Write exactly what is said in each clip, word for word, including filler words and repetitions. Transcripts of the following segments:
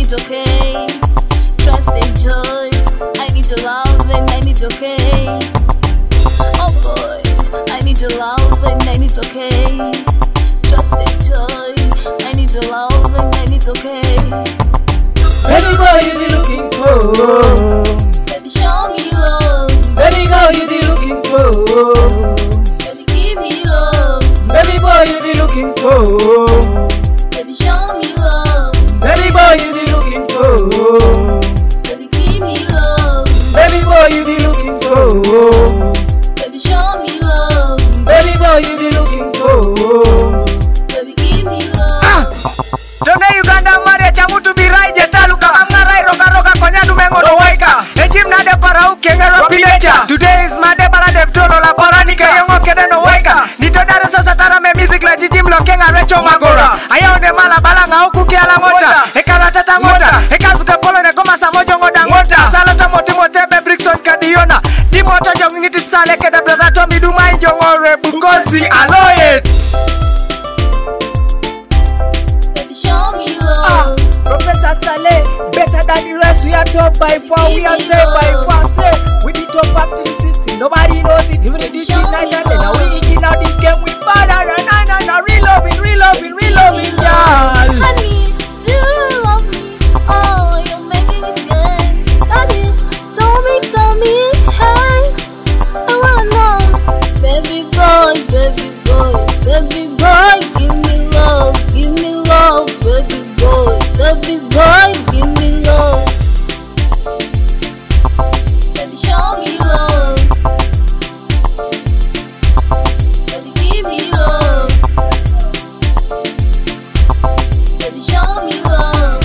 need okay. Trust and joy. I need your love and I need okay. Oh boy, I need your love and I need okay. Trust and joy. I need your love and I need okay. Baby boy, you be looking for. Baby, show me love. Baby girl, you be looking for. Baby, give me love. Baby boy, you be looking for. Baby, show me love. Baby boy, you be looking for. Baby, give me love. Baby boy, you be looking for. Baby, show me love. Baby boy, you be looking for. Baby, give me love. Tone Uganda mare chamutu birai jetaluka amnarai roka roka konya dumengo do waika ejim nade para ukengero pilecha. Today is made bala deftoro la paranika yongo kede no waika nitodare sasa tara me music la jijim lokenga recho magora ayonde mala bala nga huku kiala ngota ekara tata ngota ekazuke polo ne goma samojo ngoda ngota salata moti motebe Brixton kadiona di moto jongiti sale kede brother Tommy Duma injongore bukosi aloyet. Show me love. Professor Saleh, better than the rest. We are top by far. We are stay by far. Say we be top up to the system. Nobody knows it. Even in this shit night and then now we in out this game. We bad and and and and real loving, real loving, real loving, y'all. Honey, do you love me? Oh, you're making it good. Honey, tell me, tell me, hey, I wanna know. Baby boy, baby boy, baby boy, give me love, give me love, baby boy, baby boy, give me love. Baby, show me love. Baby, give me love. Baby, show me love.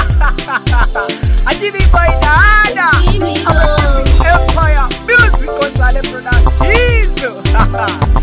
I give it by nada. Give me love. Empire Music Saleh production. Jesus.